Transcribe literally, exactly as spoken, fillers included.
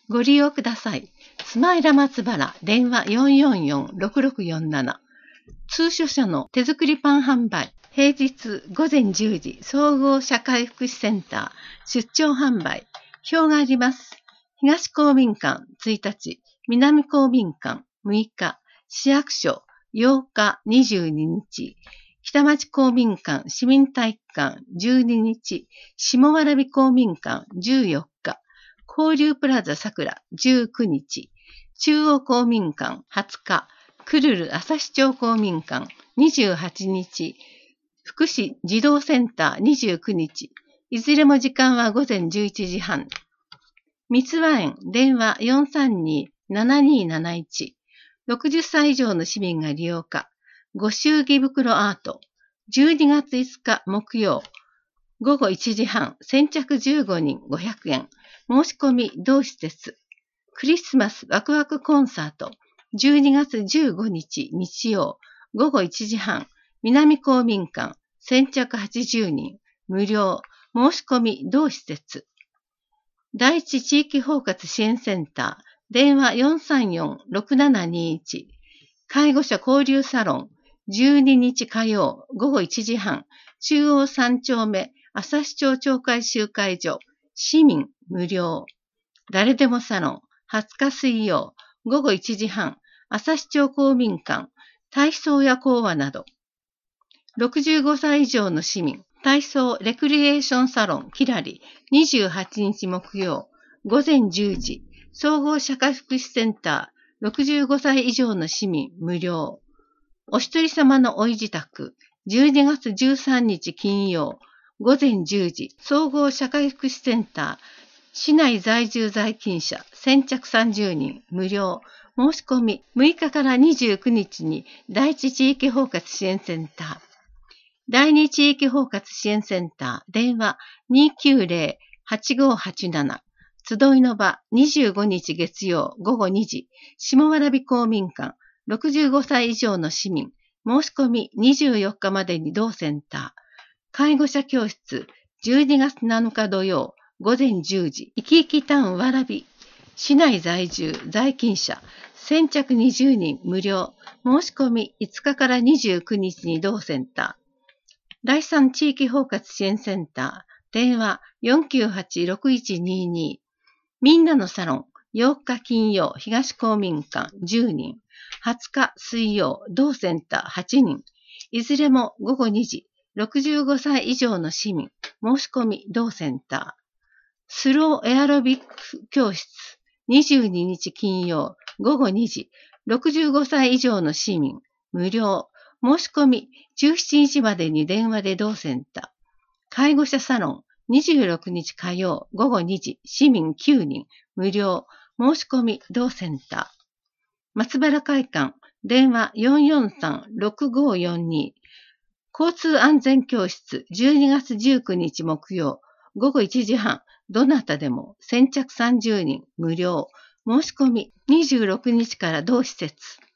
ご利用ください。スマイラ松原、電話 よんよんよんろくろくよんなな。通所社の手作りパン販売。平日ごぜんじゅうじ、総合社会福祉センター、出張販売。表があります。東公民館ついたち、南公民館むいか、市役所ようかにじゅうににち、北町公民館市民体育館じゅうににち、下蕨公民館じゅうよっか、交流プラザ桜じゅうくにち、中央公民館はつか、クルル旭町公民館にじゅうはちにち、福祉児童センターにじゅうくにち、いずれも時間はごぜんじゅういちじはん。三つ葉園電話 よんさんにーななにーなないち。ろくじゅっさい以上の市民が利用可。ご祝儀袋アート。じゅうにがついつか木曜。ごごいちじはん。先着じゅうごにんごひゃくえん。申し込み同施設。クリスマスワクワクコンサート。じゅうにがつじゅうごにち日曜。ごごいちじはん。南公民館。先着はちじゅうにん。無料。申し込み同施設。第一地域包括支援センター。電話 よんさんよんろくななにいち。介護者交流サロン。じゅうににち火曜ごごいちじはん。中央さんちょうめ旭町町会集会所。市民無料。誰でもサロン。はつか水曜ごごいちじはん。旭町公民館。体操や講話など。ろくじゅうごさい以上の市民。体操レクリエーションサロンキラリにじゅうはちにち木曜ごぜんじゅうじ総合社会福祉センターろくじゅうごさい以上の市民無料お一人様のおい自宅じゅうにがつじゅうさんにち金曜ごぜんじゅうじ総合社会福祉センター市内在住在勤者先着さんじゅうにん無料申し込みむいかからにじゅうくにちに第一地域包括支援センター第二地域包括支援センター、電話 にーきゅうぜろはちごはちなな。集いの場にじゅうごにち月曜ごごにじ。下蕨公民館。ろくじゅうごさい以上の市民。申し込みにじゅうよっかまでに同センター。介護者教室。じゅうにがつなのか土曜ごぜんじゅうじ。生き生きタウンわらび。市内在住在勤者。先着にじゅうにん無料。申し込みいつかからにじゅうくにちに同センター。第三地域包括支援センター、電話 よんきゅうはちろくいちにーにー。みんなのサロン、よっか金曜、東公民館じゅうにん。はつか水曜、同センターはちにん。いずれもごごにじ、ろくじゅうごさい以上の市民、申し込み同センター。スローエアロビック教室、にじゅうににち金曜、ごごにじ、ろくじゅうごさい以上の市民、無料。申し込みじゅうしちにちまでに電話で同センター。介護者サロンにじゅうろくにち火曜ごごにじ市民きゅうにん無料申し込み同センター。松原会館電話 よんよんさんろくごよんに。交通安全教室じゅうにがつじゅうくにち木曜ごごいちじはんどなたでも先着さんじゅうにん無料申し込みにじゅうろくにちから同施設。